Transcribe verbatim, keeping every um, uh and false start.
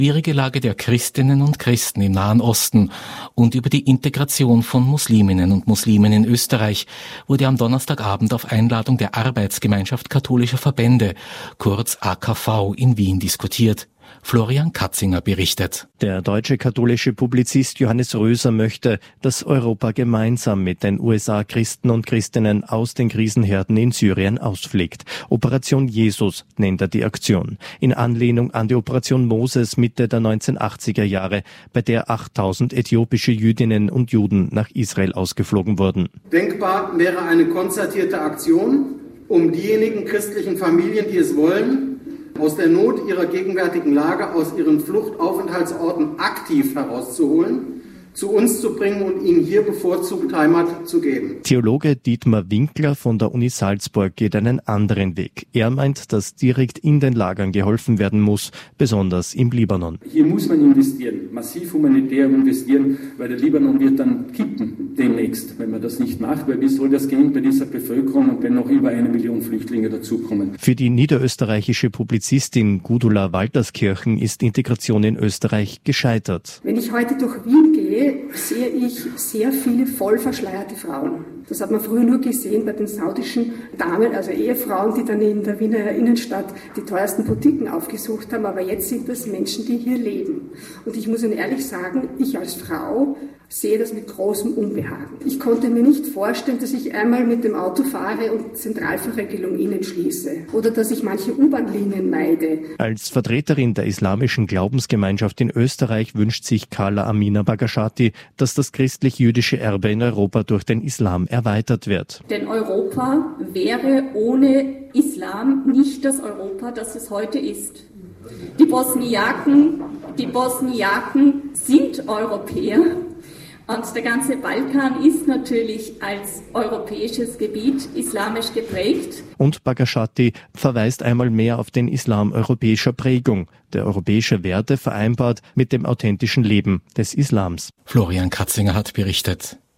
schwierige Lage der Christinnen und Christen im Nahen Osten und über die Integration von Musliminnen und Muslimen in Österreich wurde am Donnerstagabend auf Einladung der Arbeitsgemeinschaft katholischer Verbände, kurz A K V, in Wien diskutiert. Florian Katzinger berichtet. Der deutsche katholische Publizist Johannes Röser möchte, dass Europa gemeinsam mit den U S A Christen und Christinnen aus den Krisenherden in Syrien ausfliegt. Operation Jesus nennt er die Aktion. In Anlehnung an die Operation Moses Mitte der neunzehnhundertachtziger Jahre, bei der achttausend äthiopische Jüdinnen und Juden nach Israel ausgeflogen wurden. Denkbar wäre eine konzertierte Aktion, um diejenigen christlichen Familien, die es wollen, aus der Not ihrer gegenwärtigen Lage, aus ihren Fluchtaufenthaltsorten aktiv herauszuholen, zu uns zu bringen und ihnen hier bevorzugt Heimat zu geben. Theologe Dietmar Winkler von der Uni Salzburg geht einen anderen Weg. Er meint, dass direkt in den Lagern geholfen werden muss, besonders im Libanon. Hier muss man investieren, massiv humanitär investieren, weil der Libanon wird dann kippen demnächst, wenn man das nicht macht. Weil wie soll das gehen bei dieser Bevölkerung und wenn noch über eine Million Flüchtlinge dazukommen? Für die niederösterreichische Publizistin Gudula Walterskirchen ist Integration in Österreich gescheitert. Wenn ich heute durch Wien gehe, sehe ich sehr viele voll verschleierte Frauen. Das hat man früher nur gesehen bei den saudischen Damen, also Ehefrauen, die dann in der Wiener Innenstadt die teuersten Boutiquen aufgesucht haben. Aber jetzt sind das Menschen, die hier leben. Und ich muss Ihnen ehrlich sagen, ich als Frau sehe das mit großem Unbehagen. Ich konnte mir nicht vorstellen, dass ich einmal mit dem Auto fahre und Zentralverriegelung innen schließe oder dass ich manche U-Bahn-Linien meide. Als Vertreterin der islamischen Glaubensgemeinschaft in Österreich wünscht sich Carla Amina Bagashati, dass das christlich-jüdische Erbe in Europa durch den Islam erweitert wird. Denn Europa wäre ohne Islam nicht das Europa, das es heute ist. Die Bosniaken, die Bosniaken sind Europäer. Und der ganze Balkan ist natürlich als europäisches Gebiet islamisch geprägt. Und Bagashati verweist einmal mehr auf den Islam europäischer Prägung, der europäische Werte vereinbart mit dem authentischen Leben des Islams. Florian Katzinger hat berichtet.